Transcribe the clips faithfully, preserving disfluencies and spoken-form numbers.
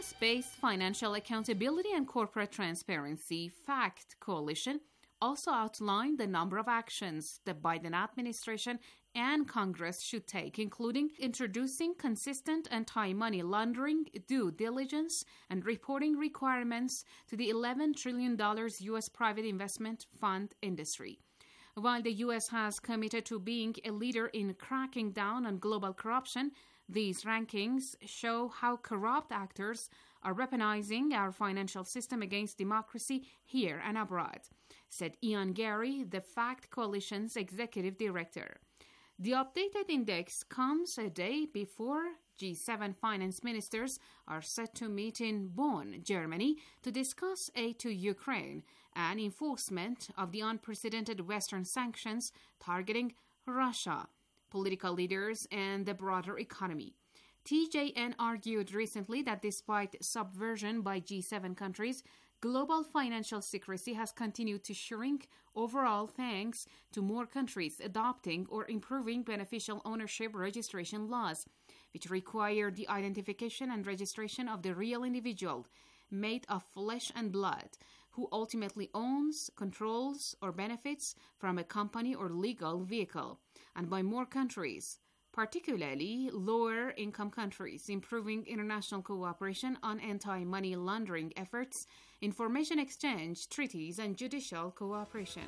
Based Financial Accountability and Corporate Transparency FACT Coalition also outlined the number of actions the Biden administration and Congress should take, including introducing consistent anti-money laundering due diligence and reporting requirements to the eleven trillion dollars U S private investment fund industry. While the U S has committed to being a leader in cracking down on global corruption, these rankings show how corrupt actors are weaponizing our financial system against democracy here and abroad, said Ian Gary, the FACT Coalition's executive director. The updated index comes a day before G seven finance ministers are set to meet in Bonn, Germany, to discuss aid to Ukraine and enforcement of the unprecedented Western sanctions targeting Russia, political leaders, and the broader economy. T J N argued recently that despite subversion by G seven countries, global financial secrecy has continued to shrink overall thanks to more countries adopting or improving beneficial ownership registration laws, which require the identification and registration of the real individual, made of flesh and blood, who ultimately owns, controls, or benefits from a company or legal vehicle, and by more countries, particularly lower-income countries, improving international cooperation on anti-money laundering efforts, information exchange, treaties, and judicial cooperation.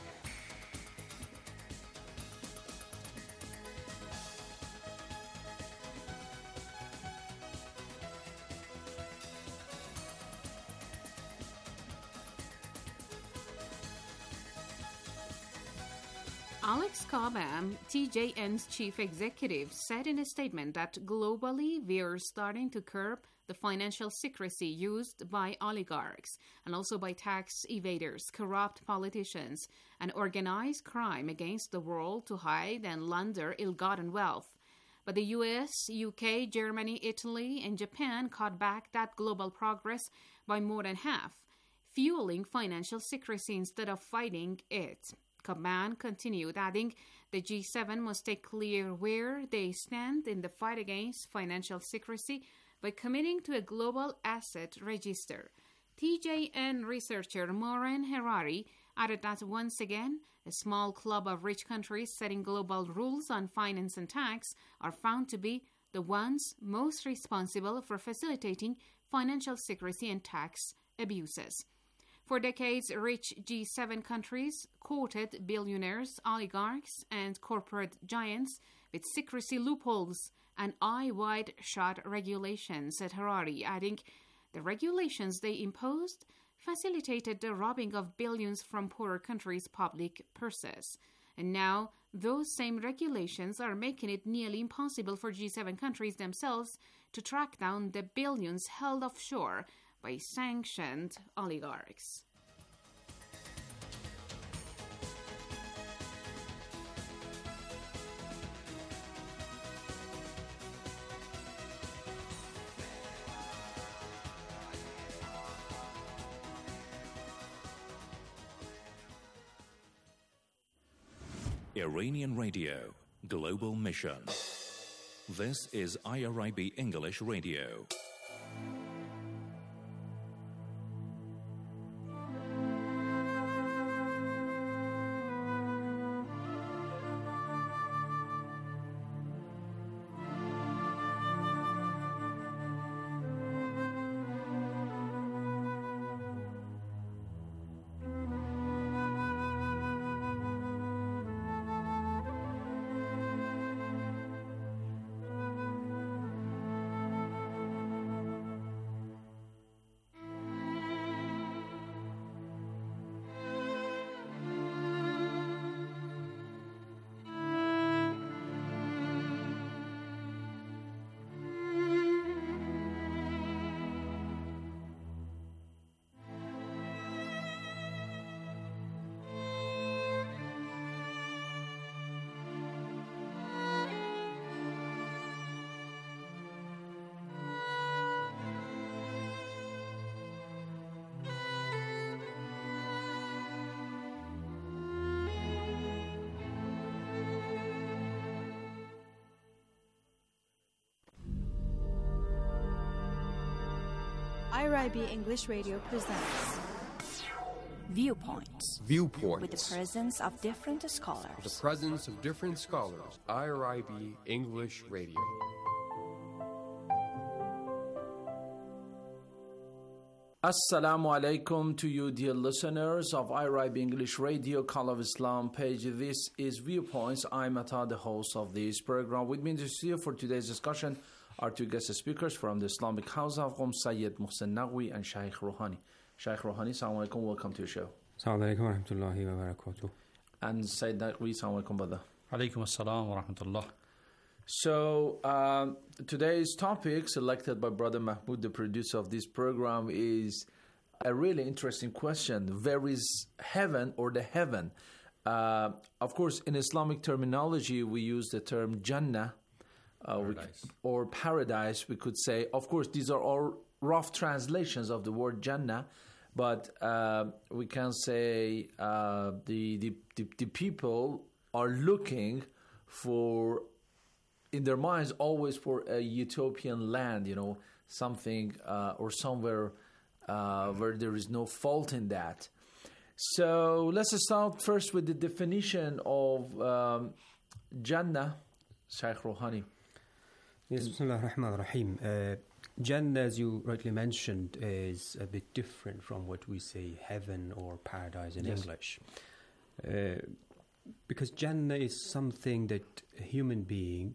Alex Cobham, T J N's chief executive, said in a statement that globally we are starting to curb the financial secrecy used by oligarchs and also by tax evaders, corrupt politicians, and organized crime against the world to hide and launder ill-gotten wealth. But the U S, U K, Germany, Italy, and Japan cut back that global progress by more than half, fueling financial secrecy instead of fighting it. Cobham continued, adding, the G seven must take clear where they stand in the fight against financial secrecy by committing to a global asset register. T J N researcher Maureen Harari added that once again, a small club of rich countries setting global rules on finance and tax are found to be the ones most responsible for facilitating financial secrecy and tax abuses. For decades, rich G seven countries courted billionaires, oligarchs, and corporate giants with secrecy loopholes and eye-wide-shut regulations, said Harari, adding, the regulations they imposed facilitated the robbing of billions from poorer countries' public purses. And now, those same regulations are making it nearly impossible for G seven countries themselves to track down the billions held offshore by sanctioned oligarchs. Iranian Radio, Global Mission. This is I R I B English Radio. I R I B English Radio presents Viewpoints. Viewpoints. With the presence of different scholars. With the presence of different scholars. I R I B English Radio. Assalamu alaikum to you, dear listeners of I R I B English Radio, Call of Islam page. This is Viewpoints. I'm Ata, the host of this program. With me in the studio for today's discussion are two guest speakers from the Islamic House of Qom, Sayyid Muhsin Naqvi and Shaykh Rouhani. Shaykh Rouhani, assalamu alaikum, welcome to the show. Assalamu alaikum wa rahmatullahi wa barakatuh. And Sayyid Naqvi, assalamu alaikum, brother. Alaikum assalam wa rahmatullah. So, uh, today's topic, selected by Brother Mahmoud, the producer of this program, is a really interesting question. Where is heaven or the heaven? Uh, of course, in Islamic terminology, we use the term Jannah uh, paradise. We, or paradise, we could say. Of course, these are all rough translations of the word Jannah, but uh, we can say uh, the, the, the, the people are looking for, in their minds, always for a utopian land, you know, something uh, or somewhere uh, where there is no fault in that. So let's start first with the definition of um, Jannah. Shaykh Rouhani. Yes, Bismillah ar-Rahman ar-Rahim. Uh, Jannah, as you rightly mentioned, is a bit different from what we say heaven or paradise in Yes. English. Uh, because Jannah is something that a human being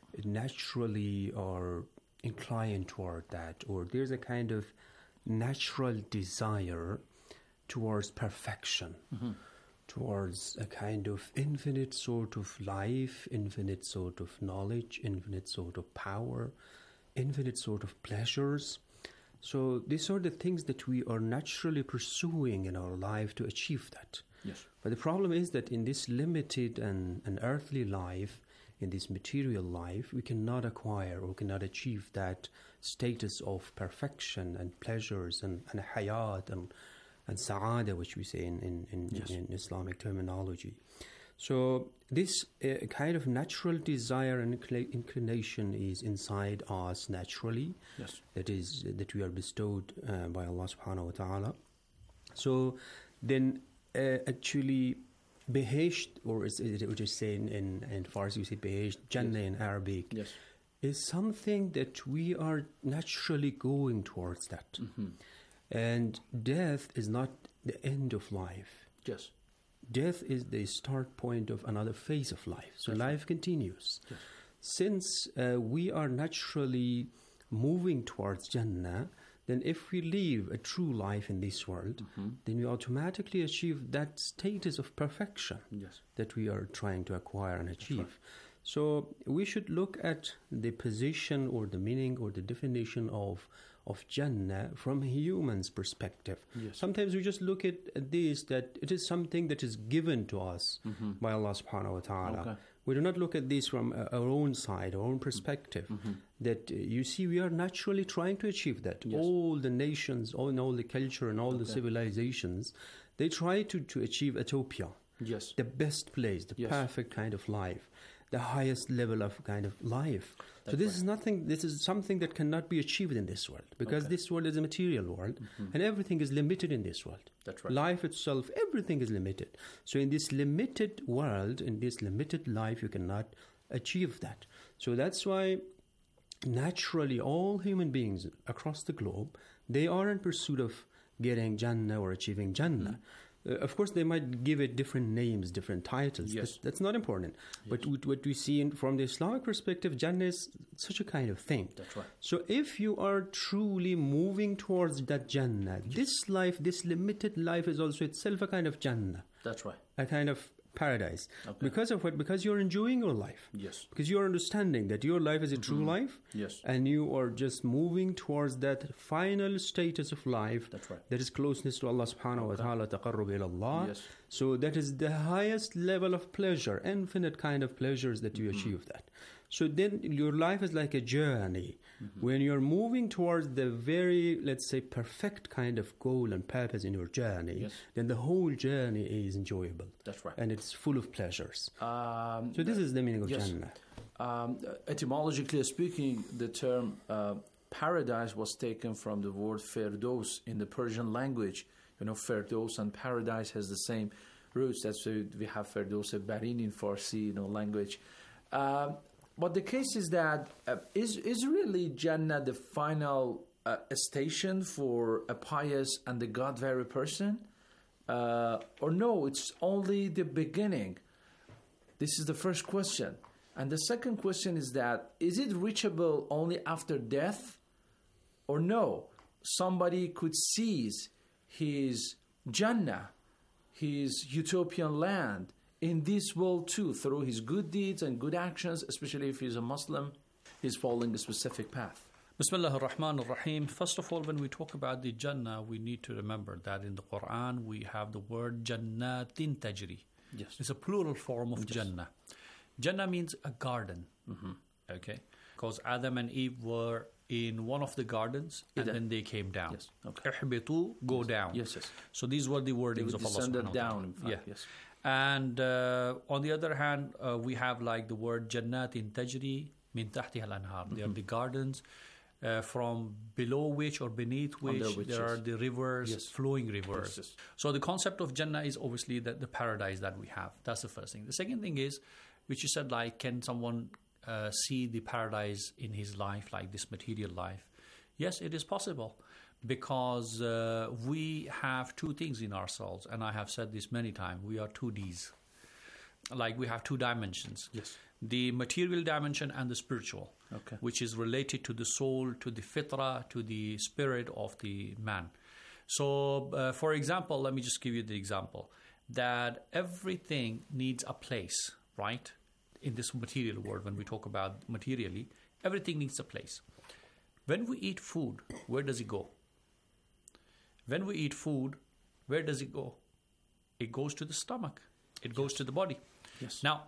naturally are inclined toward that, or there's a kind of natural desire towards perfection, mm-hmm. towards a kind of infinite sort of life, infinite sort of knowledge, infinite sort of power, infinite sort of pleasures. So these are the things that we are naturally pursuing in our life to achieve that. Yes. But the problem is that in this limited and, and earthly life, in this material life, we cannot acquire or cannot achieve that status of perfection and pleasures and, and hayat and, and sa'ada, which we say in, in, in, Yes. in Islamic terminology. So this uh, kind of natural desire and incl- inclination is inside us naturally. Yes. That is, that we are bestowed uh, by Allah subhanahu wa ta'ala. So then uh, actually Behesht, or as it would just say in, in, in Farsi, we say Behesht, Jannah Yes. in Arabic, Yes. is something that we are naturally going towards that. Mm-hmm. And death is not the end of life. Yes. Death is the start point of another phase of life. So That's life right. continues. Yes. Since uh, we are naturally moving towards Jannah, then if we live a true life in this world, Mm-hmm. then we automatically achieve that status of perfection Yes. that we are trying to acquire and achieve. right. So we should look at the position or the meaning or the definition of of Jannah from a human's perspective. Yes. Sometimes we just look at, at this, that it is something that is given to us Mm-hmm. by Allah subhanahu wa ta'ala. Okay. We do not look at this from uh, our own side, our own perspective. Mm-hmm. That uh, you see, we are naturally trying to achieve that. Yes. All the nations, all, and all the culture and all the Okay. civilizations, they try to, to achieve utopia. Yes. The best place, the Yes. perfect kind of life, the highest level of kind of life. So That's this right. is nothing, this is something that cannot be achieved in this world, because Okay. this world is a material world, and everything is limited in this world. That's right. Life itself, everything is limited. So in this limited world, in this limited life, you cannot achieve that. So that's why naturally all human beings across the globe, they are in pursuit of getting Jannah or achieving Jannah. Uh, of course, they might give it different names, different titles. Yes. That's, that's not important. But what, what we see in, from the Islamic perspective, Jannah is such a kind of thing. That's right. So if you are truly moving towards that Jannah, this life, this limited life is also itself a kind of Jannah, That's right. a kind of paradise. Okay. Because of what? Because you're enjoying your life. Yes. Because you're understanding that your life is a true life. Yes. And you are just moving towards that final status of life. That's right. That is closeness to Allah subhanahu wa ta'ala, taqarrub ila Allah. Yes. So that is the highest level of pleasure, infinite kind of pleasures that you achieve that. So then your life is like a journey. Mm-hmm. When you're moving towards the very, let's say, perfect kind of goal and purpose in your journey, Yes. then the whole journey is enjoyable. That's right. And it's full of pleasures. Um, So this is the meaning of yes. Jannah. Um, etymologically speaking, the term uh, paradise was taken from the word Firdaus in the Persian language. You know, Firdaus and paradise has the same roots. That's why we have Firdaus Barin in Farsi, you know, language. Um, but the case is that uh, is is really Jannah the final uh, station for a pious and the God-fearing person? Uh, or no, it's only the beginning? This is the first question. And the second question is that, is it reachable only after death? Or no, somebody could seize his Jannah, his utopian land, in this world too, through his good deeds and good actions, especially if he's a Muslim, he's following a specific path. Bismillah ar-Rahman ar-Rahim. First of all, when we talk about the Jannah, we need to remember that in the Quran, we have the word Jannatin Tajri. Yes. It's a plural form of yes. Jannah. Jannah means a garden. Mm-hmm. Okay? Because Adam and Eve were in one of the gardens and Eden. Then they came down. Yes. Okay. Ihbitu, go yes. down. Yes, yes. So these were the wordings they of Allah descended subhanahu wa ta'ala. down, in fact. Yeah. Yes. And uh, on the other hand, uh, we have like the word Jannatin Tajri min tahtiha al-anhar. Mm-hmm. They are the gardens uh, from below which or beneath which, which there yes. are the rivers, yes. flowing rivers. Yes, yes. So the concept of Jannah is obviously the, the paradise that we have. That's the first thing. The second thing is, which you said, like, can someone uh, see the paradise in his life, like this material life? Yes, it is possible, because uh, we have two things in ourselves, and I have said this many times. We are two Ds. Like, we have two dimensions. Yes. The material dimension and the spiritual, okay. which is related to the soul, to the fitra, to the spirit of the man. So, uh, for example, let me just give you the example, that everything needs a place, right? In this material world, when we talk about materially, everything needs a place. When we eat food, where does it go? When we eat food, where does it go? It goes to the stomach. It goes yes. to the body. Yes. Now,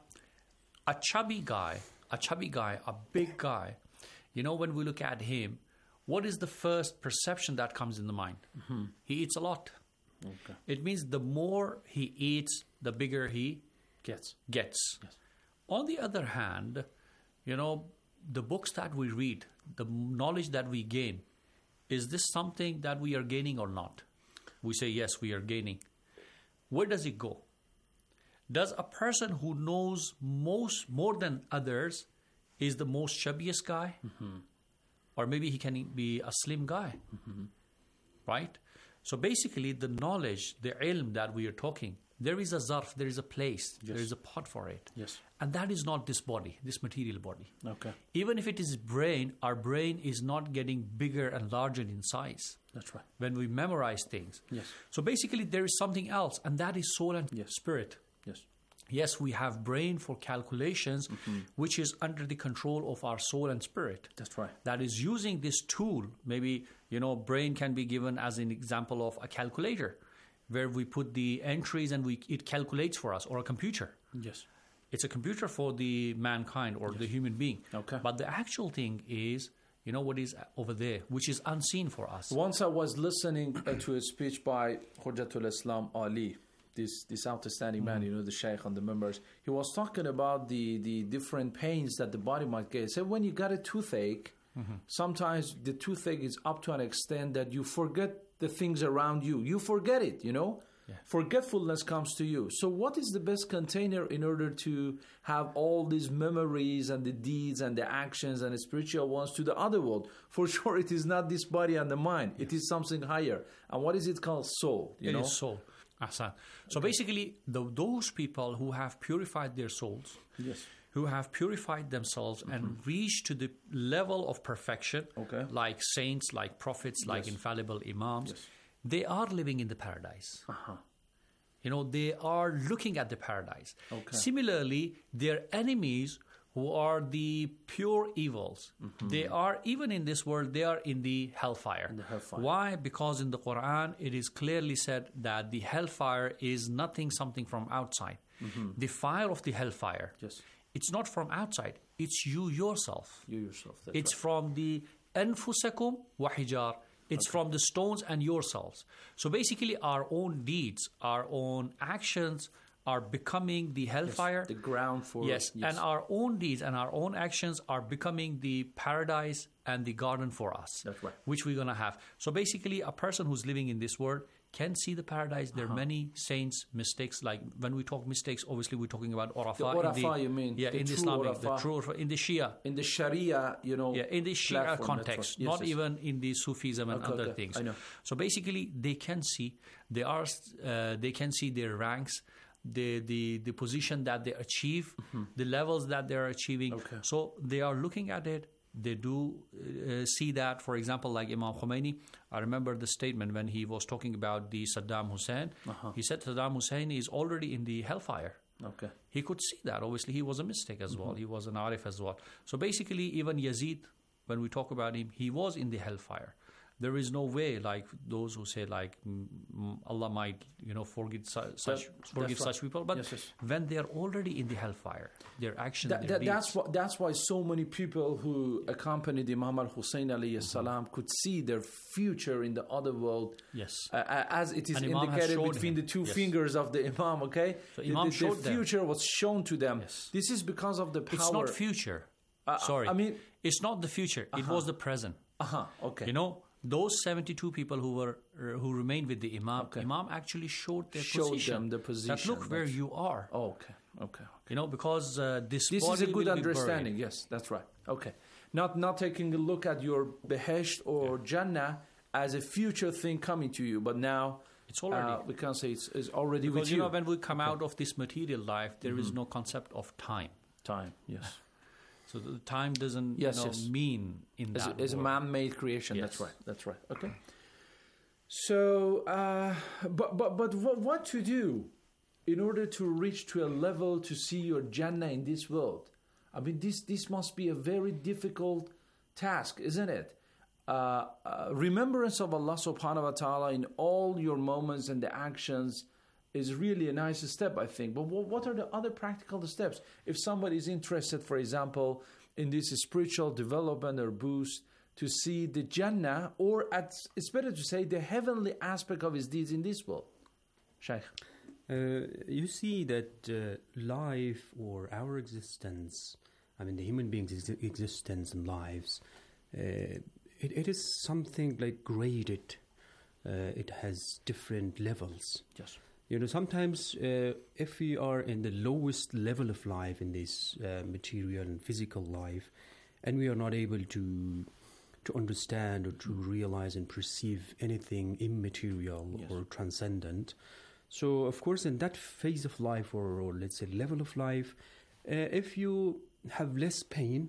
a chubby guy, a chubby guy, a big guy, you know, when we look at him, what is the first perception that comes in the mind? Mm-hmm. He eats a lot. Okay. It means the more he eats, the bigger he gets. gets. Yes. On the other hand, you know, the books that we read, the knowledge that we gain, is this something that we are gaining or not? We say, yes, we are gaining. Where does it go? Does a person who knows most more than others is the most chubbiest guy? Mm-hmm. Or maybe he can be a slim guy, mm-hmm. right? So basically, the knowledge, the ilm that we are talking, there is a zarf, there is a place, yes. there is a pot for it. Yes. And that is not this body, this material body. Okay. Even if it is brain, our brain is not getting bigger and larger in size. That's right. When we memorize things. Yes. So basically, there is something else, and that is soul and yes. spirit. Yes. Yes, we have brain for calculations, mm-hmm. which is under the control of our soul and spirit. That's right. That is using this tool. Maybe, you know, brain can be given as an example of a calculator, where we put the entries and we it calculates for us, or a computer. Yes. It's a computer for the mankind or yes. the human being. Okay. But the actual thing is, you know, what is over there, which is unseen for us. Once I was listening uh, to a speech by Hujjatul Islam Ali, this this outstanding mm-hmm. man, you know, the sheikh on the members. He was talking about the, the different pains that the body might get. He said when you got a toothache, mm-hmm. sometimes the toothache is up to an extent that you forget the things around you. You forget it, you know? Yeah. Forgetfulness comes to you. So what is the best container in order to have all these memories and the deeds and the actions and the spiritual ones to the other world? For sure, it is not this body and the mind. Yeah. It is something higher. And what is it called? Soul. You it know? is soul. Ahsan. So okay. basically, the, those people who have purified their souls, yes. who have purified themselves mm-hmm. and reached to the level of perfection, okay. like saints, like prophets, yes. like infallible imams, yes. they are living in the paradise. Uh-huh. You know, they are looking at the paradise. Okay. Similarly, their enemies, who are the pure evils, mm-hmm. they are, even in this world, they are in the hellfire. In the hellfire. Why? Because in the Quran, it is clearly said that the hellfire is nothing, something from outside. Mm-hmm. The fire of the hellfire, yes. it's not from outside. It's you yourself. You yourself. That's it's right. from the anfusakum wa hijar. It's okay. from the stones and yourselves. So basically, our own deeds, our own actions are becoming the hellfire. Yes, the ground for... Yes, yes, and our own deeds and our own actions are becoming the paradise and the garden for us. That's right. Which we're going to have. So basically, a person who's living in this world can see the paradise. There are uh-huh. many saints' mistakes. Like when we talk mistakes, obviously we're talking about Urafa. The Urafa, you mean? Yeah, the in the Islamic, Urafa, the true Urafa, in the Shia. In the Sharia, you know. Yeah, in the Shia context, yes, not yes. even in the Sufism and okay, other okay. things. I know. So basically, they can see, they are, uh, they can see their ranks, the the the position that they achieve, mm-hmm. the levels that they're achieving. Okay. So they are looking at it. They do uh, see that, for example, like Imam Khomeini. I remember the statement when he was talking about the Saddam Hussein. Uh-huh. He said Saddam Hussein is already in the hellfire. Okay. He could see that. Obviously, he was a mistake as mm-hmm. well. He was an arif as well. So basically, even Yazid, when we talk about him, he was in the hellfire. There is no way, like those who say, like mm, Allah might, you know, forgive such, such forgive such right. people. But yes, yes. when they are already in the hellfire, their actions, that, their that, that's why that's why so many people who accompanied Imam al Hussein alayhi salam mm-hmm. could see their future in the other world. Yes, uh, as it is and indicated between him. the two yes. fingers of the Imam. Okay, so the, Imam the, showed the future them. was shown to them. Yes. This is because of the power. It's not future. Uh, Sorry, I mean it's not the future. Uh-huh. It was the present. Uh huh. Okay. You know. Those seventy-two people who were uh, who remained with the Imam, okay. Imam actually showed their showed position. them the position. That look where you are. Oh, okay. okay, okay. You know, because uh, this this body is a good will understanding. Be yes, that's right. Okay, not not taking a look at your Behesht or yeah. Jannah as a future thing coming to you, but now it's already. Uh, we can say it's, it's already because with you. you know, when we come okay. out of this material life, there mm-hmm. is no concept of time. Time, yes. So the time doesn't yes, you know, yes. mean in as that. A, as a man-made creation. Yes. That's right. That's right. Okay. So, uh, but but but what, what to do in order to reach to a level to see your Jannah in this world? I mean, this this must be a very difficult task, isn't it? Uh, uh, remembrance of Allah Subhanahu wa Taala in all your moments and the actions is really a nice step, I think. But what, what are the other practical steps? If somebody is interested, for example, in this spiritual development or boost, to see the Jannah, or at, it's better to say the heavenly aspect of his deeds in this world. Shaykh. Uh, you see that uh, life or our existence, I mean the human being's ex- existence and lives, uh, it, it is something like graded. Uh, it has different levels. Yes. You know, sometimes uh, if we are in the lowest level of life in this uh, material and physical life, and we are not able to to understand or to realize and perceive anything immaterial yes. or transcendent. So, of course, in that phase of life, or, or let's say level of life, uh, if you have less pain,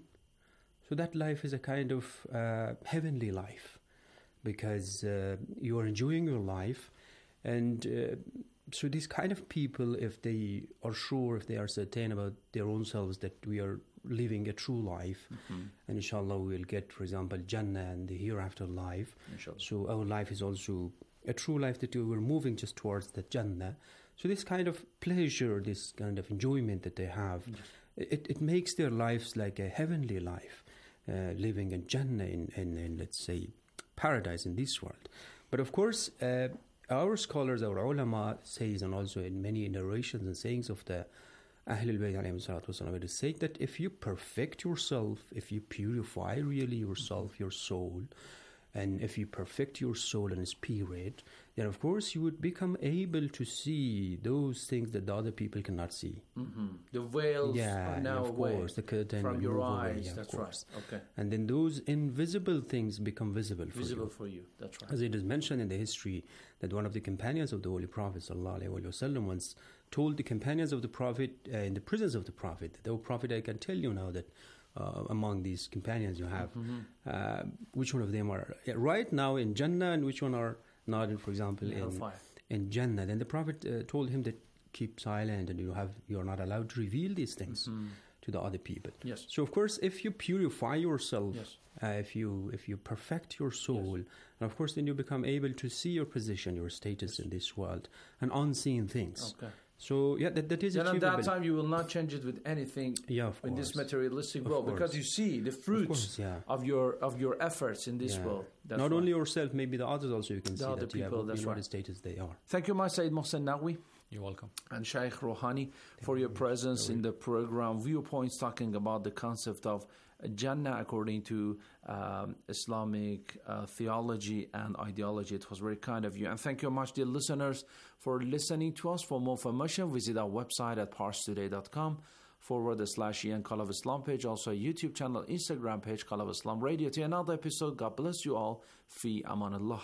so that life is a kind of uh, heavenly life, because uh, you are enjoying your life. And uh, so these kind of people, if they are sure, if they are certain about their own selves that we are living a true life, mm-hmm. and inshallah we will get, for example, Jannah and the hereafter life. Inshallah. So our life is also a true life that we're moving just towards the Jannah. So this kind of pleasure, this kind of enjoyment that they have, yes. it, it makes their lives like a heavenly life, uh, living in Jannah, in, in, in, let's say, paradise in this world. But of course, uh, our scholars, our ulama says, and also in many narrations and sayings of the Ahlul Bayt alayhi salatu wasalam, it is said that if you perfect yourself, if you purify really yourself, your soul, and if you perfect your soul and spirit, then of course you would become able to see those things that the other people cannot see. Mm-hmm. The veils yeah, are now of course, the curtain from your eyes. Yeah, that's right. Okay. And then those invisible things become visible for visible you. for you. That's right. As it is mentioned in the history that one of the companions of the Holy Prophet sallallahu alaihi wasallam once told the companions of the Prophet uh, in the presence of the Prophet, the Prophet, I can tell you now that uh, among these companions you have, mm-hmm. uh, which one of them are right now in Jannah and which one are not, in, for example, in, in Jannah. Then the Prophet uh, told him that keep silent and you have you are not allowed to reveal these things mm-hmm. to the other people. Yes. So of course, if you purify yourself, yes. uh, if you if you perfect your soul, yes. and of course then you become able to see your position, your status yes. in this world, and unseen things. Okay. So yeah, that, that is Then at achievable. that time, you will not change it with anything Yeah, of in this course. materialistic Of world, course. because you see the fruits course, yeah. of your of your efforts in this Yeah. world. That's Not why. only yourself, maybe the others also you can The see other that yeah, people, will that's be not right. as status they are. Thank you, my Sayyid Mohsen Naqvi You're welcome. and Shaykh Rouhani for your presence in the program. Viewpoints talking about the concept of Jannah according to um, Islamic uh, theology and ideology. It was very kind of you. And thank you much, dear listeners, for listening to us. For more information, visit our website at parstoday dot com forward slash Ian Call of Islam page. Also a YouTube channel, Instagram page, Call of Islam Radio. To another episode. God bless you all. Fi amanallah.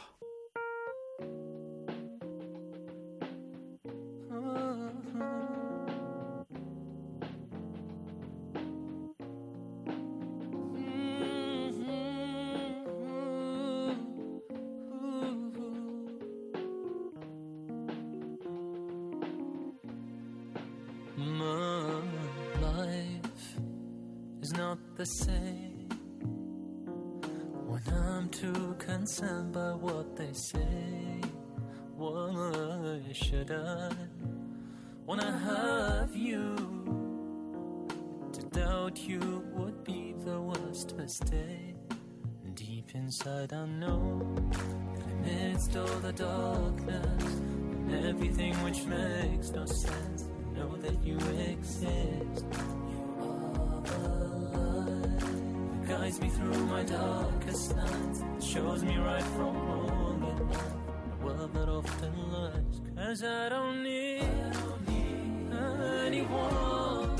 My life is not the same when I'm too concerned by what they say. Why should I, when I have you, to doubt you would be the worst mistake. Deep inside I know that amidst all the darkness and everything which makes no sense, know that you exist. You are the light that guides me through my darkest nights, shows me right from wrong at night, the world that often lies. Cause I don't need, I don't need anyone,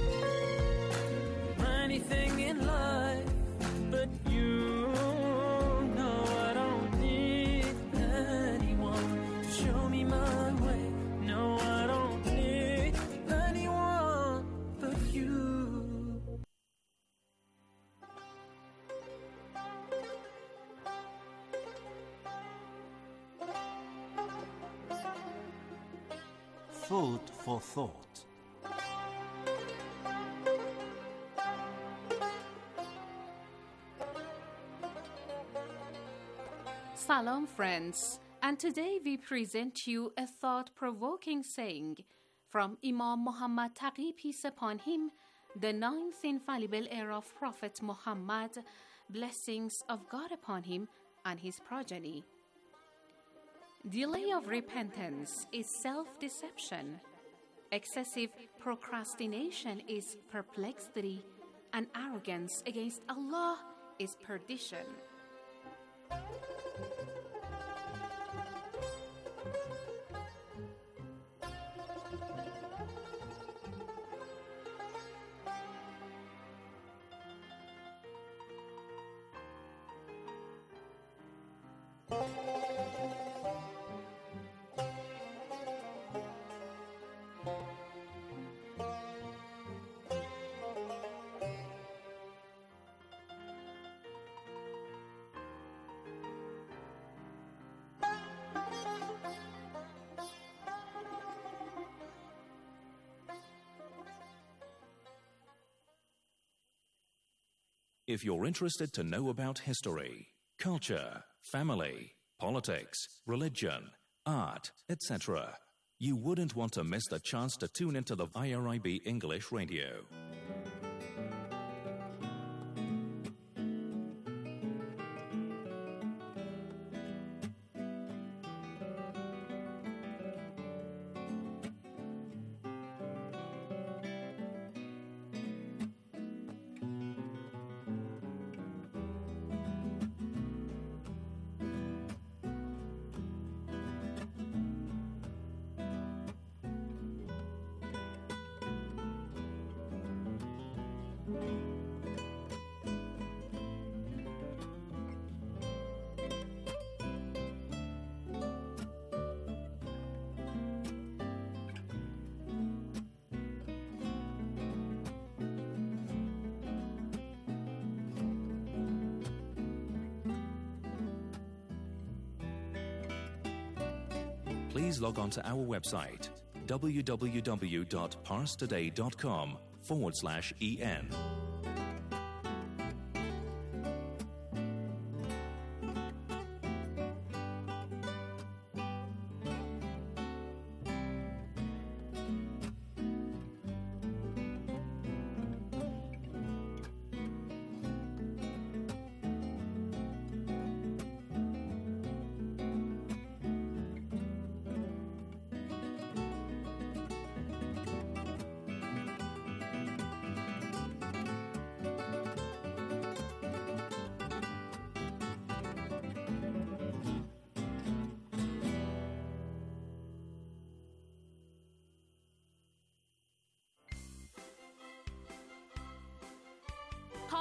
anything in life but you. No, I don't need anyone to show me my way. No, I don't need anyone but you. Food for thought. Salam, friends, and today we present you a thought-provoking saying from Imam Muhammad Taqi, peace upon him, the ninth infallible heir of Prophet Muhammad, blessings of God upon him and his progeny. Delay of repentance is self-deception. Excessive procrastination is perplexity, and arrogance against Allah is perdition. If you're interested to know about history, culture, family, politics, religion, art, et cetera, you wouldn't want to miss the chance to tune into the I R I B English Radio. Please log on to our website, www.parstoday.com forward slash EN.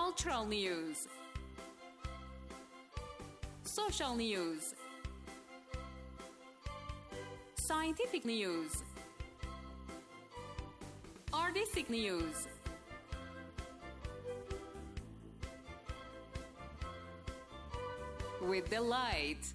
Cultural news. Social news. Scientific news. Artistic news. With delight.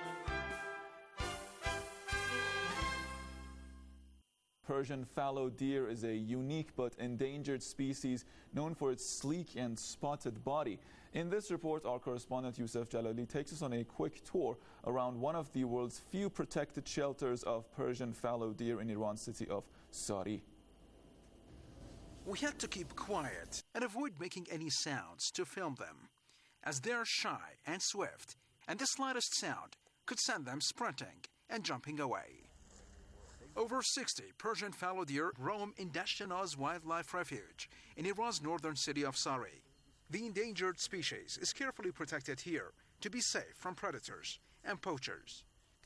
Persian fallow deer is a unique but endangered species known for its sleek and spotted body. In this report, our correspondent Youssef Jalali takes us on a quick tour around one of the world's few protected shelters of Persian fallow deer in Iran's city of Sari. We had to keep quiet and avoid making any sounds to film them, as they're shy and swift, and the slightest sound could send them sprinting and jumping away. Over sixty Persian fallow deer roam in Dashtanaz Wildlife Refuge in Iran's northern city of Sari. The endangered species is carefully protected here to be safe from predators and poachers.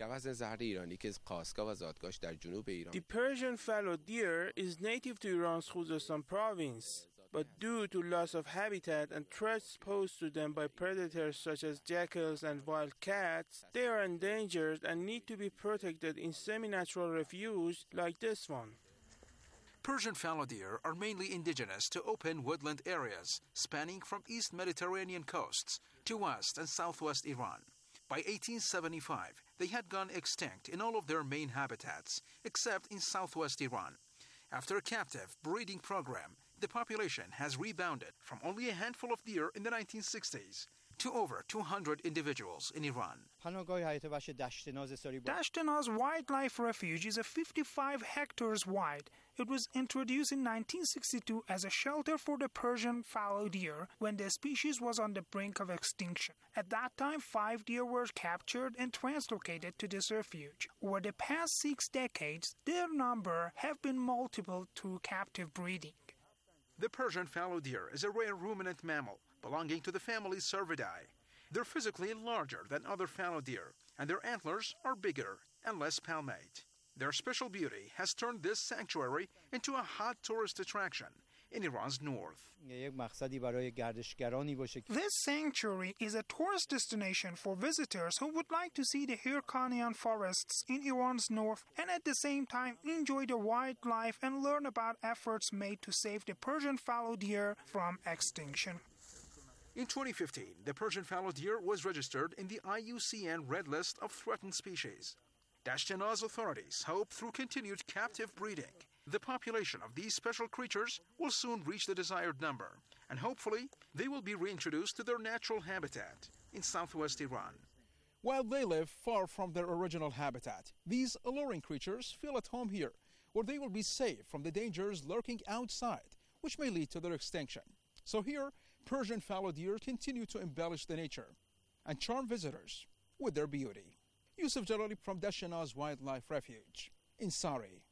The Persian fallow deer is native to Iran's Khuzestan province, but due to loss of habitat and threats posed to them by predators such as jackals and wild cats, they are endangered and need to be protected in semi-natural refuge like this one. Persian fallow deer are mainly indigenous to open woodland areas spanning from East Mediterranean coasts to west and southwest Iran. By eighteen seventy-five, they had gone extinct in all of their main habitats, except in southwest Iran. After a captive breeding program, the population has rebounded from only a handful of deer in the nineteen sixties to over two hundred individuals in Iran. Dashtanaz Wildlife Refuge is a fifty-five hectares wide. It was introduced in nineteen sixty-two as a shelter for the Persian fallow deer when the species was on the brink of extinction. At that time, five deer were captured and translocated to this refuge. Over the past six decades, their number have been multiplied through captive breeding. The Persian fallow deer is a rare ruminant mammal belonging to the family Cervidae. They're physically larger than other fallow deer, and their antlers are bigger and less palmate. Their special beauty has turned this sanctuary into a hot tourist attraction in Iran's north. This sanctuary is a tourist destination for visitors who would like to see the Hyrkanian forests in Iran's north and at the same time enjoy the wildlife and learn about efforts made to save the Persian fallow deer from extinction. In twenty fifteen, the Persian fallow deer was registered in the I U C N Red List of Threatened Species. Dashtanaz authorities hope through continued captive breeding, the population of these special creatures will soon reach the desired number, and hopefully they will be reintroduced to their natural habitat in southwest Iran. While they live far from their original habitat, these alluring creatures feel at home here, where they will be safe from the dangers lurking outside, which may lead to their extinction. So here, Persian fallow deer continue to embellish the nature and charm visitors with their beauty. Youssef Jalali from Dashtanaz Wildlife Refuge in Sari.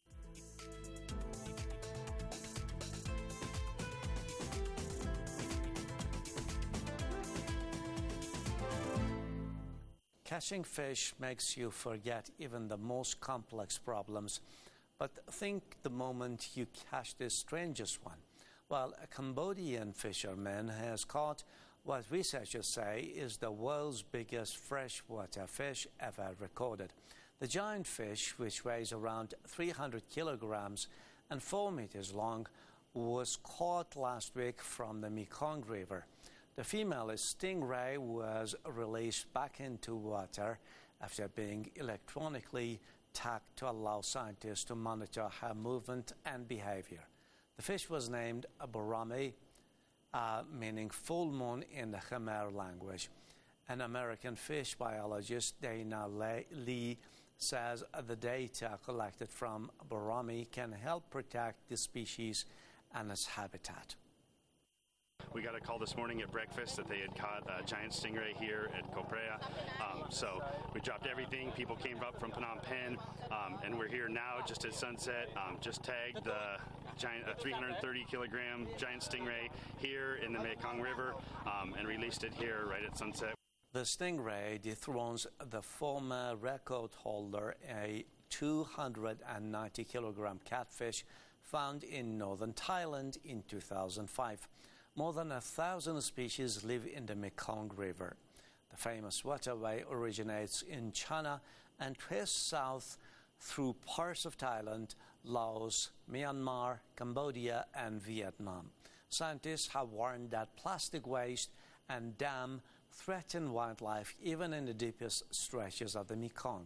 Catching fish makes you forget even the most complex problems, but think the moment you catch the strangest one. Well, a Cambodian fisherman has caught what researchers say is the world's biggest freshwater fish ever recorded. The giant fish, which weighs around three hundred kilograms and four meters long, was caught last week from the Mekong River. The female stingray was released back into water after being electronically tagged to allow scientists to monitor her movement and behavior. The fish was named Barami, uh, meaning full moon in the Khmer language. An American fish biologist, Dana Lee, says the data collected from Barami can help protect the species and its habitat. We got a call this morning at breakfast that they had caught a giant stingray here at Coprea. Um, so we dropped everything. People came up from Phnom Penh, um, and we're here now just at sunset. Um, just tagged the giant, uh, three hundred thirty kilogram giant stingray here in the Mekong River, um, and released it here right at sunset. The stingray dethrones the former record holder, a two hundred ninety kilogram catfish found in northern Thailand in two thousand five. More than a thousand species live in the Mekong River. The famous waterway originates in China and twists south through parts of Thailand, Laos, Myanmar, Cambodia, and Vietnam. Scientists have warned that plastic waste and dam threaten wildlife even in the deepest stretches of the Mekong.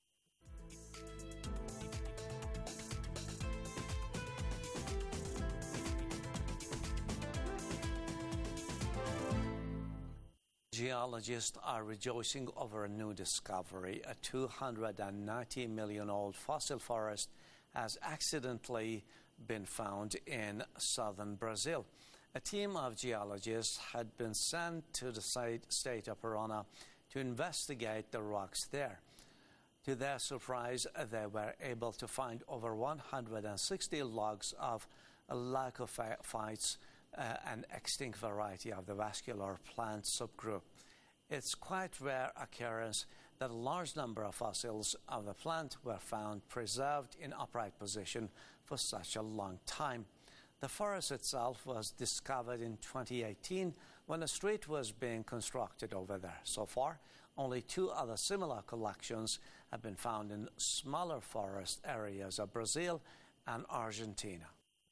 Geologists are rejoicing over a new discovery. A two hundred ninety million old fossil forest has accidentally been found in southern Brazil. A team of geologists had been sent to the state of Parana to investigate the rocks there. To their surprise, they were able to find over one hundred sixty logs of lycophytes, uh, an extinct variety of the vascular plant subgroup. It's quite rare occurrence that a large number of fossils of the plant were found preserved in upright position for such a long time. The forest itself was discovered in twenty eighteen when a street was being constructed over there. So far, only two other similar collections have been found in smaller forest areas of Brazil and Argentina.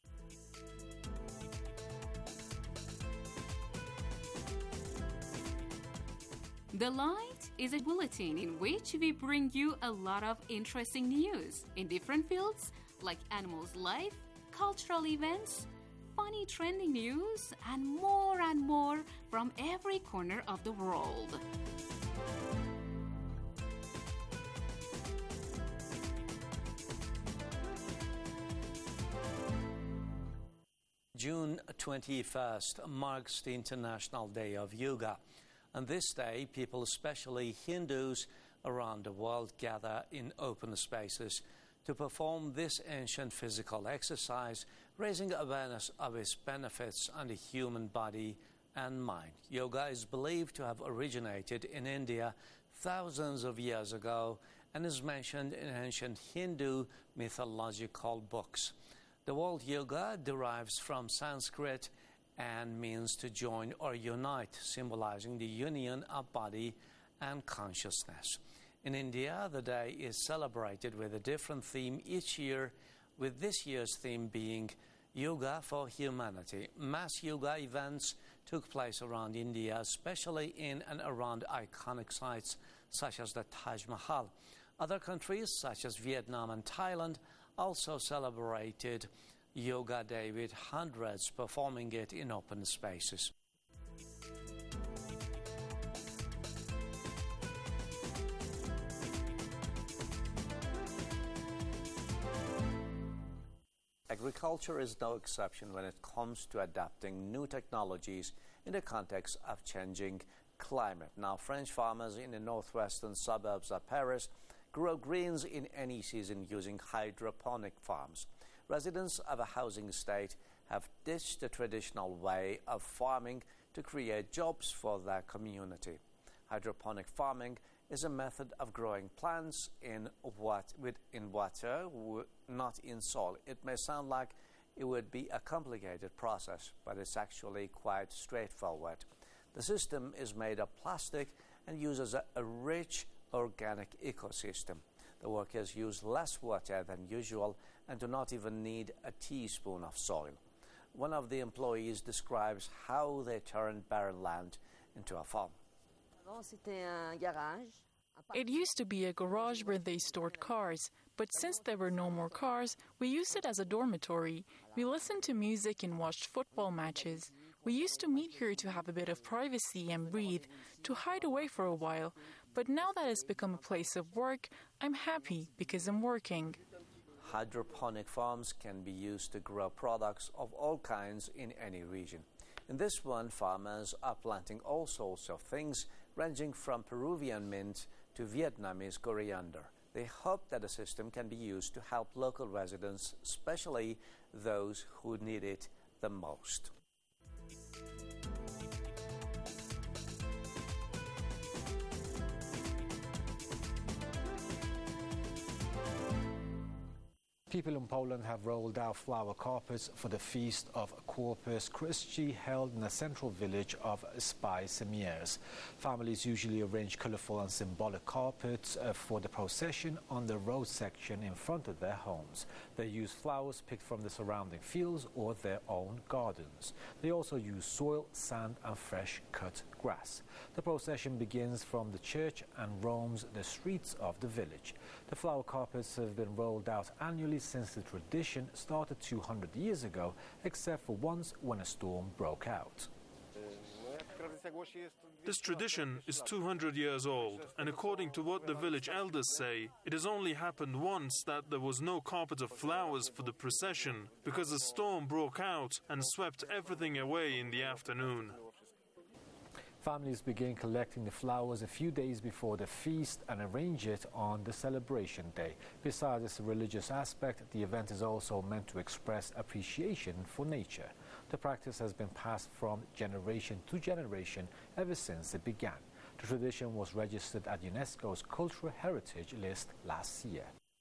The Light is a bulletin in which we bring you a lot of interesting news in different fields like animals' life, cultural events, funny trending news, and more and more from every corner of the world. June twenty-first marks the International Day of Yoga. On this day, people, especially Hindus around the world, gather in open spaces to perform this ancient physical exercise, raising awareness of its benefits on the human body and mind. Yoga is believed to have originated in India thousands of years ago and is mentioned in ancient Hindu mythological books. The word yoga derives from Sanskrit and means to join or unite, symbolizing the union of body and consciousness. In India, the day is celebrated with a different theme each year, with this year's theme being Yoga for Humanity. Mass yoga events took place around India, especially in and around iconic sites such as the Taj Mahal. Other countries, such as Vietnam and Thailand, also celebrated Yoga Day with hundreds performing it in open spaces. Agriculture is no exception when it comes to adapting new technologies in the context of changing climate. Now, French farmers in the northwestern suburbs of Paris grow greens in any season using hydroponic farms. Residents of a housing estate have ditched the traditional way of farming to create jobs for their community. Hydroponic farming is a method of growing plants in what in water, not in soil. It may sound like it would be a complicated process, but it's actually quite straightforward. The system is made of plastic and uses a, a rich organic ecosystem. The workers use less water than usual and do not even need a teaspoon of soil. One of the employees describes how they turned barren land into a farm. It used to be a garage where they stored cars, but since there were no more cars, we used it as a dormitory. We listened to music and watched football matches. We used to meet here to have a bit of privacy and breathe, to hide away for a while. But now that it's become a place of work, I'm happy because I'm working. Hydroponic farms can be used to grow products of all kinds in any region. In this one, farmers are planting all sorts of things, ranging from Peruvian mint to Vietnamese coriander. They hope that the system can be used to help local residents, especially those who need it the most. People in Poland have rolled out flower carpets for the feast of Corpus Christi held in the central village of Spysemierz. Families usually arrange colorful and symbolic carpets uh, for the procession on the road section in front of their homes. They use flowers picked from the surrounding fields or their own gardens. They also use soil, sand and fresh cut grass. The procession begins from the church and roams the streets of the village. The flower carpets have been rolled out annually since the tradition started two hundred years ago, except for once when a storm broke out. This tradition is two hundred years old, and according to what the village elders say, it has only happened once that there was no carpet of flowers for the procession, because a storm broke out and swept everything away in the afternoon. Families begin collecting the flowers a few days before the feast and arrange it on the celebration day. Besides its religious aspect, the event is also meant to express appreciation for nature. The practice has been passed from generation to generation ever since it began. The tradition was registered at UNESCO's Cultural Heritage list last year.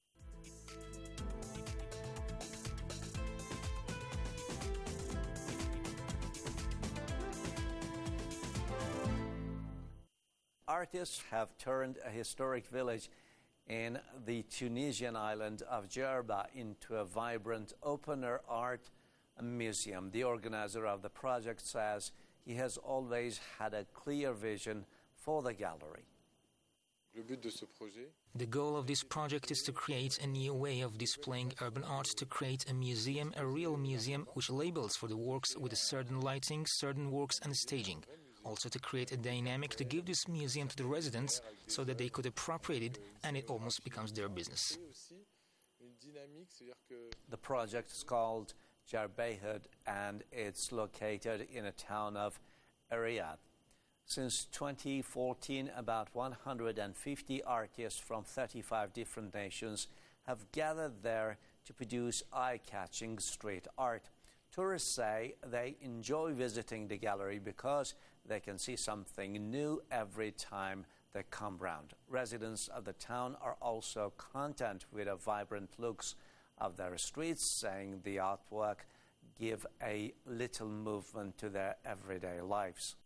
Artists have turned a historic village in the Tunisian island of Djerba into a vibrant open-air art museum. The organizer of the project says he has always had a clear vision for the gallery. The goal of this project is to create a new way of displaying urban art, to create a museum, a real museum which labels for the works with a certain lighting, certain works and staging. Also to create a dynamic to give this museum to the residents so that they could appropriate it and it almost becomes their business. The project is called Djerbahood and it's located in a town of Riyadh. Since twenty fourteen, about one hundred fifty artists from thirty-five different nations have gathered there to produce eye-catching street art. Tourists say they enjoy visiting the gallery because they can see something new every time they come round. Residents of the town are also content with the vibrant looks of their streets, saying the artwork give a little movement to their everyday lives.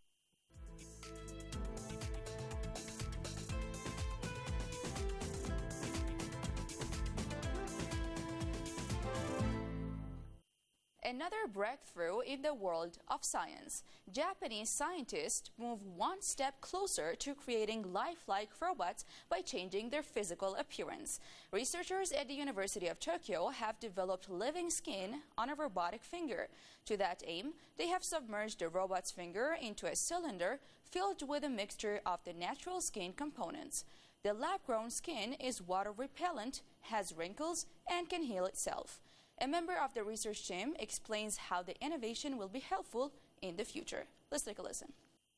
Another breakthrough in the world of science. Japanese scientists move one step closer to creating lifelike robots by changing their physical appearance. Researchers at the University of Tokyo have developed living skin on a robotic finger. To that aim, they have submerged the robot's finger into a cylinder filled with a mixture of the natural skin components. The lab-grown skin is water-repellent, has wrinkles, and can heal itself. A member of the research team explains how the innovation will be helpful in the future. Let's take a listen.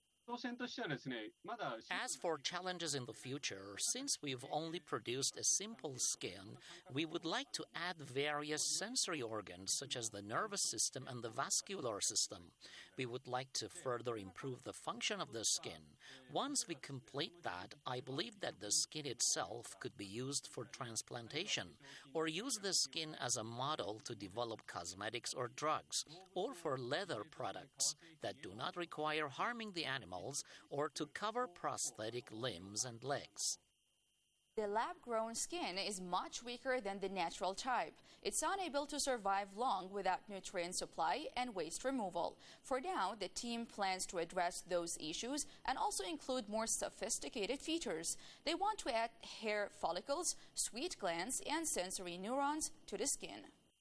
As for challenges in the future, since we've only produced a simple skin, we would like to add various sensory organs such as the nervous system and the vascular system. We would like to further improve the function of the skin. Once we complete that, I believe that the skin itself could be used for transplantation, or use the skin as a model to develop cosmetics or drugs, or for leather products that do not require harming the animals, or to cover prosthetic limbs and legs. The lab-grown skin is much weaker than the natural type. It's unable to survive long without nutrient supply and waste removal. For now, the team plans to address those issues and also include more sophisticated features. They want to add hair follicles, sweat glands, and sensory neurons to the skin.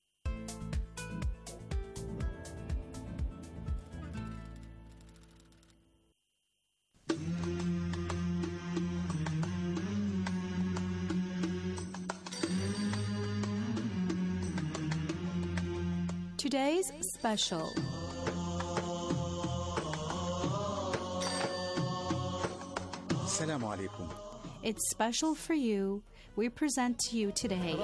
Today's special. Assalamu alaikum. It's special for you. We present to you today.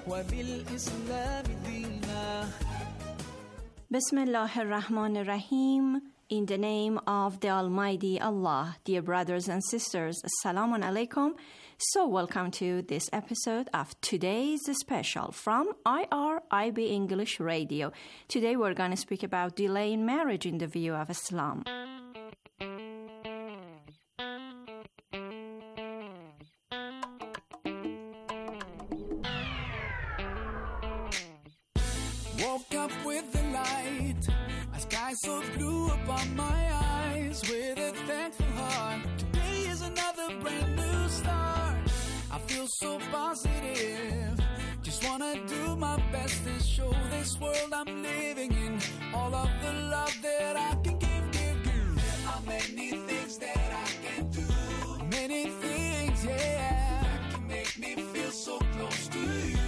وبالإسلام دينا. Bismillah ar-Rahman ar-Rahim. In the name of the Almighty Allah, dear brothers and sisters, Assalamu alaikum. So welcome to this episode of today's special from I R I B English Radio. Today we're going to speak about delay in marriage in the view of Islam. Woke up with the light, a sky so blue upon my eyes. With a thankful heart, today is another brand new start. I feel so positive, just wanna do my best and show this world I'm living in all of the love that I can give, give, give. There are many things that I can do, many things, yeah, that can make me feel so close to you.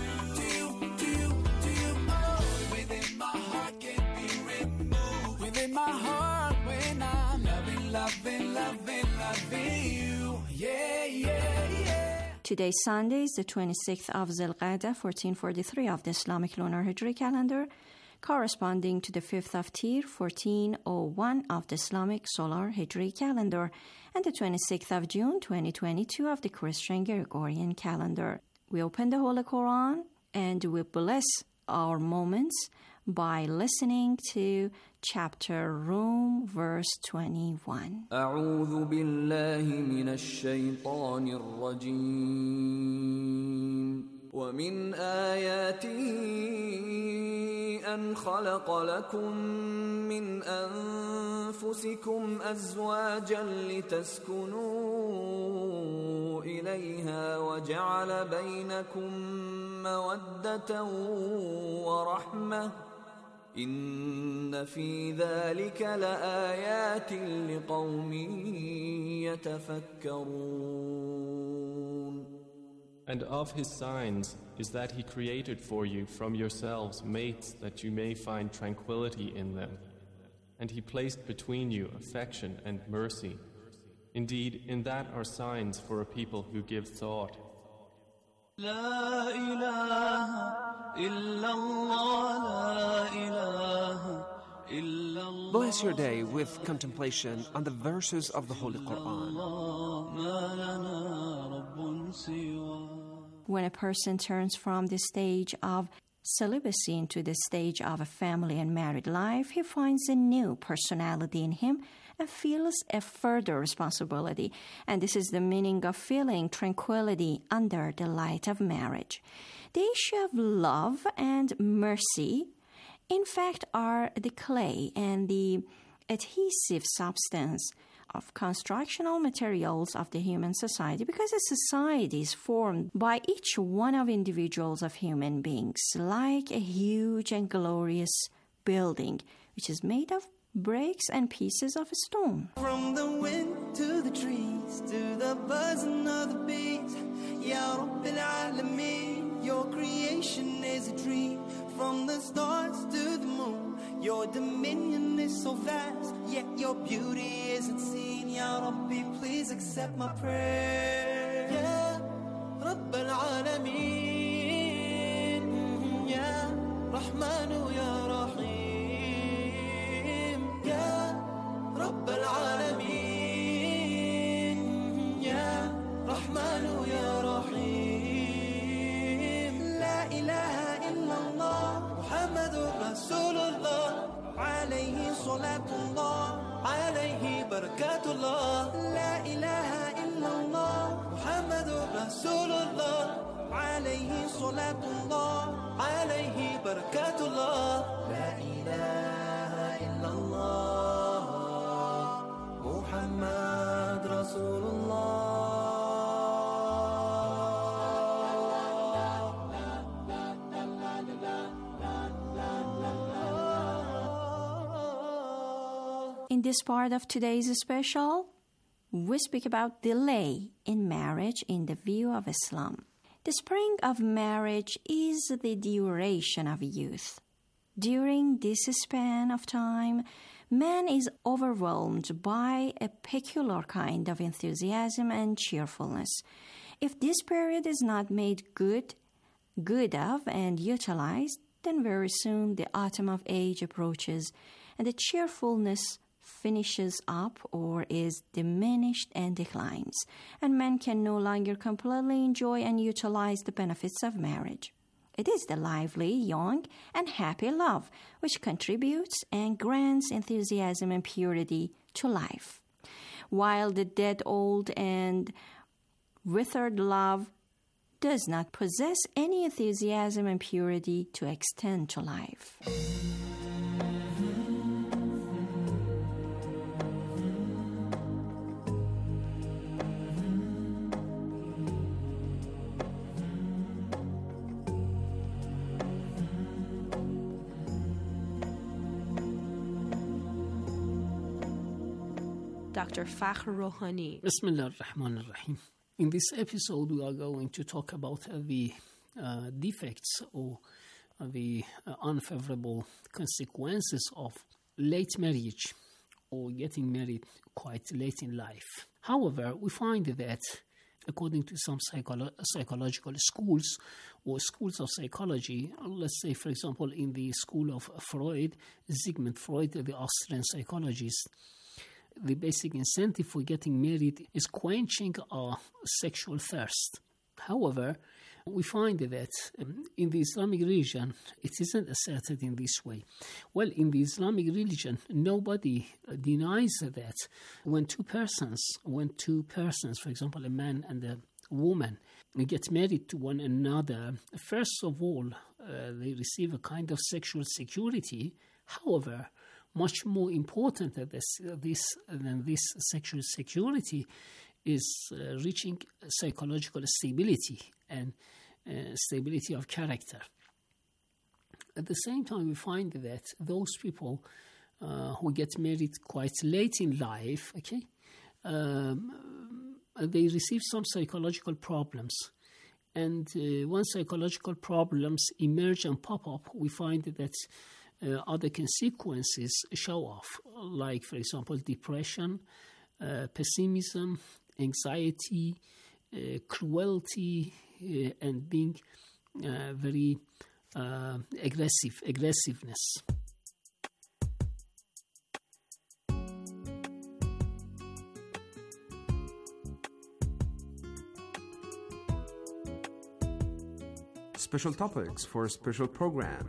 My heart when I'm loving, loving, loving, loving you. Yeah, yeah, yeah. Today, Sunday, is the twenty-sixth of Zilqa'dah, fourteen forty-three of the Islamic Lunar Hijri calendar, corresponding to the fifth of Tir, fourteen oh one of the Islamic Solar Hijri calendar, and the twenty-sixth of June, twenty twenty-two of the Christian Gregorian calendar. We open the Holy Quran and we bless our moments by listening to chapter Rum, verse twenty-one. أعوذ بالله من الشيطان الرجيم. ومن آياته أن خلق لكم من أنفسكم أزواجا لتسكنوا إليها وجعل بينكم مودة ورحمة إن في ذلك لآيات لقوم يتفكرون. And of his signs is that he created for you from yourselves mates that you may find tranquility in them. And he placed between you affection and mercy. Indeed, in that are signs for a people who give thought. لا إله إلا الله لا إله إلا الله. Bless your day with contemplation on the verses of the Holy Quran. When a person turns from the stage of celibacy into the stage of a family and married life, he finds a new personality in him and feels a further responsibility. And this is the meaning of feeling tranquility under the light of marriage. The issue of love and mercy, in fact, are the clay and the adhesive substance of constructional materials of the human society, because a society is formed by each one of individuals of human beings, like a huge and glorious building, which is made of bricks and pieces of stone. From the wind to the trees, to the buzzing of the bees, Ya Rabbil Alameen, your creation is a dream. From the stars to the moon, your dominion is so vast, yet your beauty isn't seen. Ya Rabbi, please accept my prayer. Ya Rabbil Alameen, Ya Rahmanu Ya Rahim, Ya Rabbil Alameen, Ya Rahmanu Ya Rahim. La ilaha illallah Muhammadur Rasulullah, alayhi salatullah, alayhi barakatullah. La ilaha illallah Muhammadur Rasulullah, alayhi salatullah, alayhi barakatullah. La ilaha illallah Muhammad Rasulullah. In this part of today's special, we speak about delay in marriage in the view of Islam. The spring of marriage is the duration of youth. During this span of time, man is overwhelmed by a peculiar kind of enthusiasm and cheerfulness. If this period is not made good, good of and utilized, then very soon the autumn of age approaches and the cheerfulness finishes up or is diminished and declines, and men can no longer completely enjoy and utilize the benefits of marriage. It is the lively, young, and happy love which contributes and grants enthusiasm and purity to life, while the dead, old, and withered love does not possess any enthusiasm and purity to extend to life. Doctor Fakhr Rouhani. Bismillah ar-Rahman ar-Rahim. In this episode, we are going to talk about uh, the uh, defects or uh, the uh, unfavorable consequences of late marriage or getting married quite late in life. However, we find that according to some psycholo- psychological schools or schools of psychology, let's say, for example, in the school of Freud, Sigmund Freud, the Austrian psychologist, the basic incentive for getting married is quenching our sexual thirst. However, we find that um, in the Islamic religion, it isn't asserted in this way. Well, in the Islamic religion, nobody uh, denies that when two persons, when two persons, for example, a man and a woman, get married to one another, first of all, uh, they receive a kind of sexual security. However, much more important than this, uh, this, than this sexual security is uh, reaching psychological stability and uh, stability of character. At the same time, we find that those people uh, who get married quite late in life, okay, um, they receive some psychological problems. And uh, when psychological problems emerge and pop up, we find that Uh, other consequences show off, like, for example, depression, uh, pessimism, anxiety, uh, cruelty, uh, and being uh, very uh, aggressive, aggressiveness. Special topics for a special program.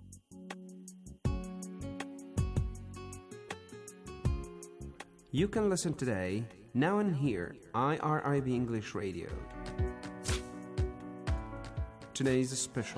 You can listen today, now and here, I R I B English Radio. Today's special.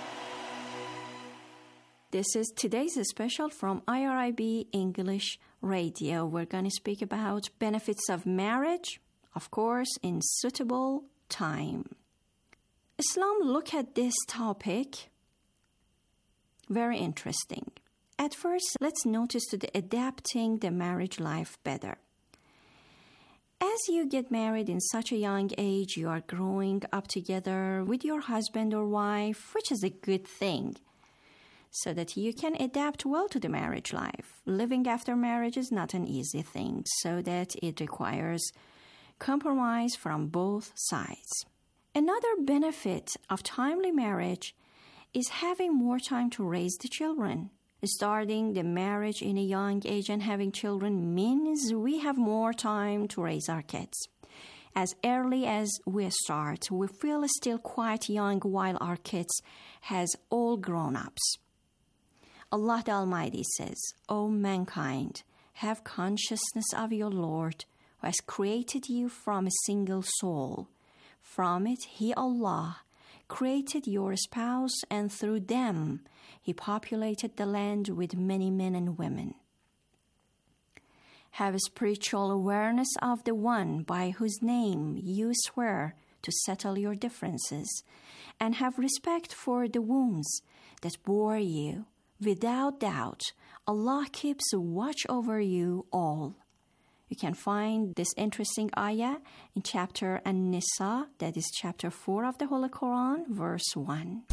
This is today's special from I R I B English Radio. We're going to speak about benefits of marriage, of course, in suitable time. Islam look at this topic very interesting. At first, let's notice to the adapting the marriage life better. As you get married in such a young age, you are growing up together with your husband or wife, which is a good thing, so that you can adapt well to the marriage life. Living after marriage is not an easy thing, so that it requires compromise from both sides. Another benefit of timely marriage is having more time to raise the children. Starting the marriage in a young age and having children means we have more time to raise our kids. As early as we start, we feel still quite young while our kids has all grown-ups. Allah the Almighty says, O mankind, have consciousness of your Lord, who has created you from a single soul. From it, He, Allah, created your spouse, and through them, He populated the land with many men and women. Have a spiritual awareness of the one by whose name you swear to settle your differences, and have respect for the wombs that bore you. Without doubt, Allah keeps watch over you all. You can find this interesting ayah in chapter An-Nisa, that is chapter four of the Holy Quran, verse one.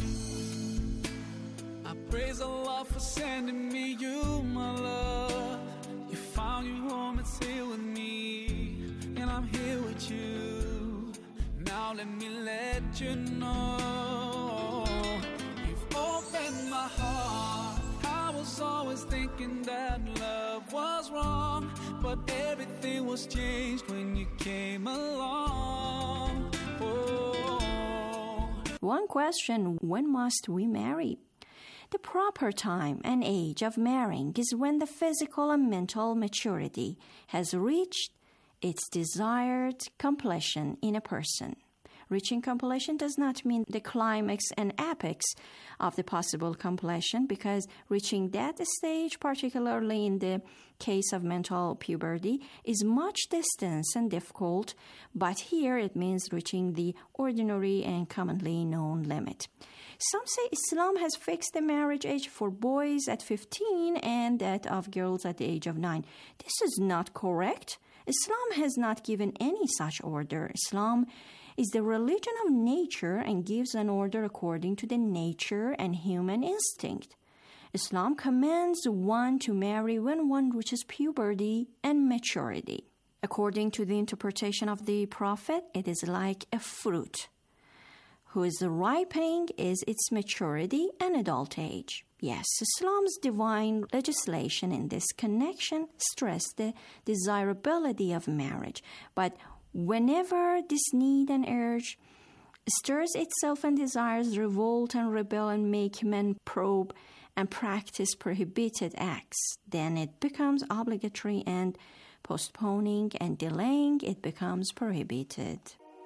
I praise Allah for sending me you, my love. You found your home, it's here with me, and I'm here with you. Now let me let you know thinking that love was wrong, but everything was changed when you came along. Oh. One question: when must we marry? The proper time and age of marrying is when the physical and mental maturity has reached its desired completion in a person. Reaching completion does not mean the climax and apex of the possible completion, because reaching that stage, particularly in the case of mental puberty, is much distant and difficult, but here it means reaching the ordinary and commonly known limit. Some say Islam has fixed the marriage age for boys at fifteen and that of girls at the age of nine. This is not correct. Islam has not given any such order. Islam is the religion of nature and gives an order according to the nature and human instinct. Islam commands one to marry when one reaches puberty and maturity. According to the interpretation of the Prophet, it is like a fruit, whose ripening is its maturity and adult age. Yes, Islam's divine legislation in this connection stressed the desirability of marriage, but whenever this need and urge stirs itself and desires revolt and rebel and make men probe and practice prohibited acts, then it becomes obligatory, and postponing and delaying it becomes prohibited.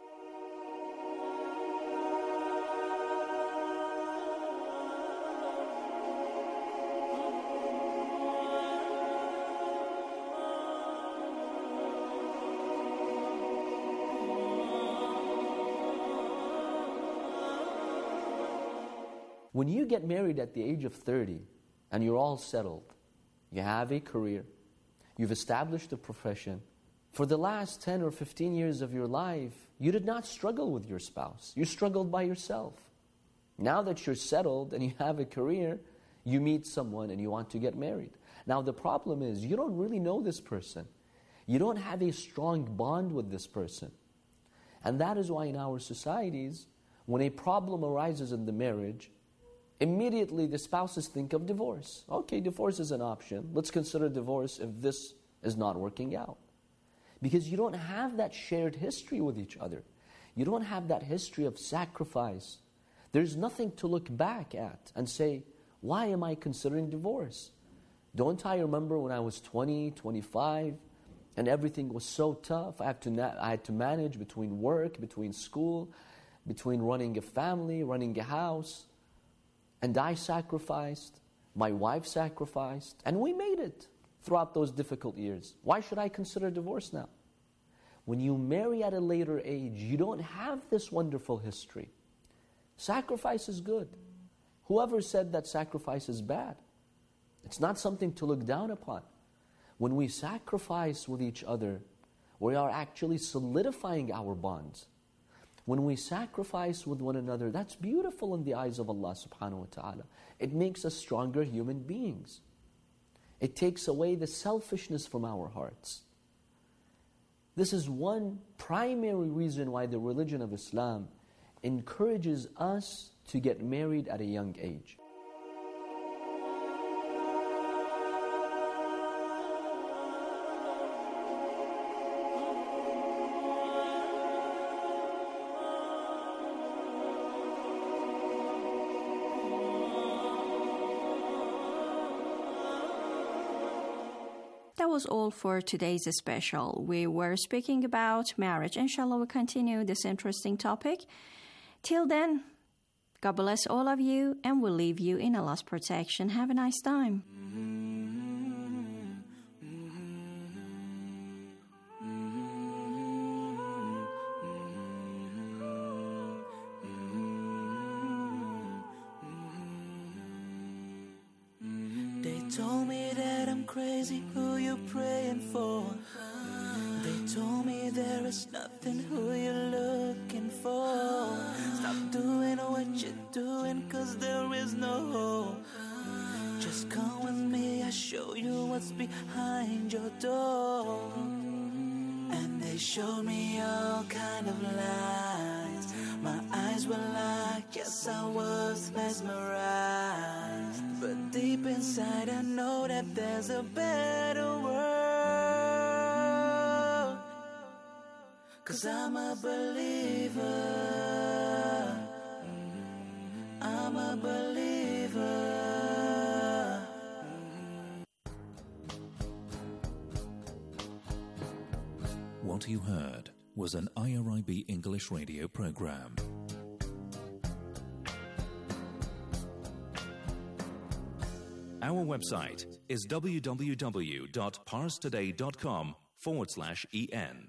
When you get married at the age of thirty and you're all settled, you have a career, you've established a profession, for the last ten or fifteen years of your life, you did not struggle with your spouse. You struggled by yourself. Now that you're settled and you have a career, you meet someone and you want to get married. Now the problem is, you don't really know this person. You don't have a strong bond with this person. And that is why in our societies, when a problem arises in the marriage, immediately the spouses think of divorce. Okay, divorce is an option. Let's consider divorce if this is not working out. Because you don't have that shared history with each other. You don't have that history of sacrifice. There's nothing to look back at and say, why am I considering divorce? Don't I remember when I was twenty, twenty-five, and everything was so tough? I had to, na- I had to manage between work, between school, between running a family, running a house. And I sacrificed, my wife sacrificed, and we made it throughout those difficult years. Why should I consider divorce now? When you marry at a later age, you don't have this wonderful history. Sacrifice is good. Whoever said that sacrifice is bad? It's not something to look down upon. When we sacrifice with each other, we are actually solidifying our bonds. When we sacrifice with one another, that's beautiful in the eyes of Allah subhanahu wa ta'ala. It makes us stronger human beings. It takes away the selfishness from our hearts. This is one primary reason why the religion of Islam encourages us to get married at a young age. That was all for today's special. We were speaking about marriage. Inshallah, we'll continue this interesting topic. Till then, God bless all of you, and we'll leave you in Allah's protection. Have a nice time. They told me that I'm crazy, who you praying for? They told me there is nothing, who you looking for? Stop doing what you're doing, cause there is no hope. Just come with me, I'll show you what's behind your door. And they showed me all kind of lies. My eyes were like, yes, I was mesmerized. But deep inside I know that there's a better world, 'cause I'm a believer, I'm a believer. What you heard was an I R I B English radio program. Our website is www.parstoday.com forward slash en.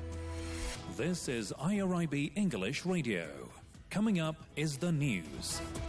This is I R I B English Radio. Coming up is the news.